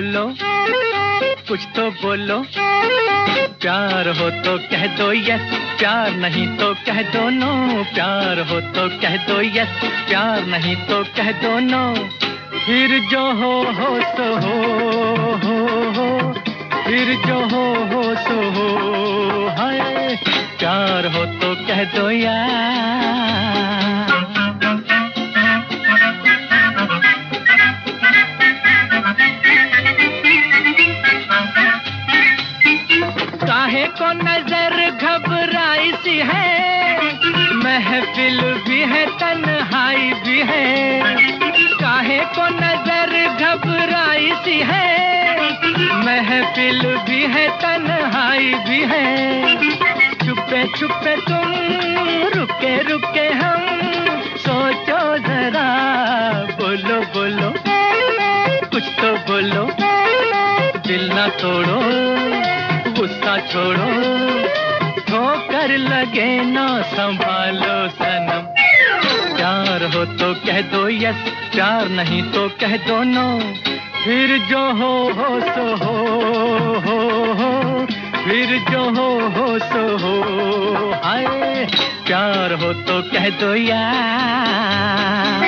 बोलो, कुछ तो बोलो। प्यार हो तो कह दो यस, प्यार नहीं तो कह दो नो। प्यार हो तो कह दो यस, प्यार नहीं तो कह दो नो। फिर जो हो सो हो, फिर जो हो सो हो। हाय प्यार हो तो कह दो यार। काहे को नजर घबराई सी है, महफिल भी है तन्हाई भी है। काहे को नजर घबराई सी है, महफिल भी है तन्हाई भी है। छुपे छुपे तुम, रुके रुके हम, सोचो जरा, बोलो बोलो, कुछ तो बोलो। दिल ना तोड़ो, गुस्सा छोड़ो, ठोकर लगे ना संभालो सनम। प्यार हो तो कह दो यस, प्यार नहीं तो कह दो नो। फिर जो हो सो हो, फिर जो हो सो हो। हाय प्यार हो तो कह दो यार।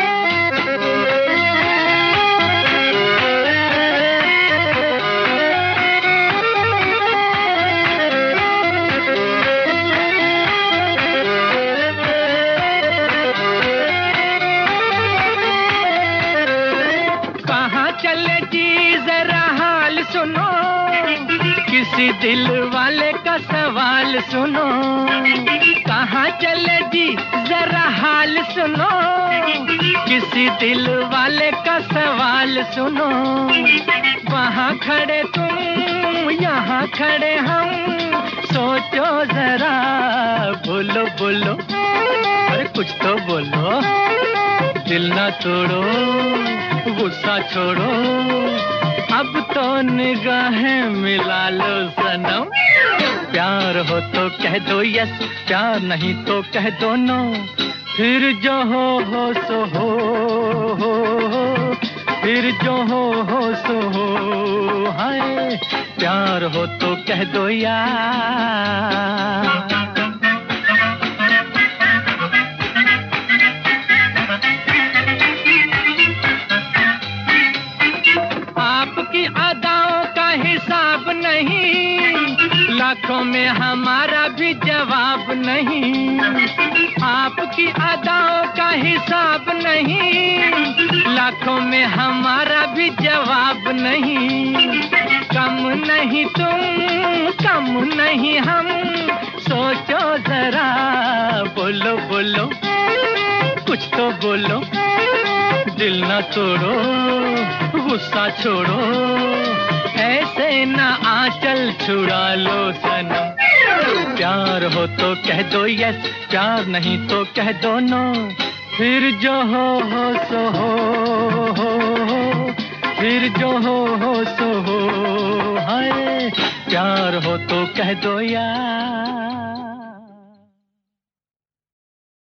चले जी जरा हाल सुनो, किसी दिल वाले का सवाल सुनो। कहाँ चले जी जरा हाल सुनो, किसी दिल वाले का सवाल सुनो। वहाँ खड़े तुम, यहाँ खड़े हम, सोचो जरा, बोलो बोलो, अरे कुछ तो बोलो। दिल ना तोड़ो, गुस्सा छोड़ो, अब तो निगाहें मिला लो सनम। प्यार हो तो कह दो यस, प्यार नहीं तो कह दो नो। फिर जो हो सो हो, फिर जो हो सो हो। हाय प्यार हो तो कह दो यार। आपकी अदाओं का हिसाब नहीं, लाखों में हमारा भी जवाब नहीं। आपकी अदाओं का हिसाब नहीं, लाखों में हमारा भी जवाब नहीं। कम नहीं तुम, कम नहीं हम, सोचो जरा, बोलो बोलो, कुछ तो बोलो। दिल ना तोड़ो, गुस्सा छोड़ो, ऐसे ना आंचल छुड़ा लो सनम। प्यार हो तो कह दो यस, प्यार नहीं तो कह दो नो। फिर जो हो सो हो, फिर जो हो सो हो। हाय प्यार हो तो कह दो यार।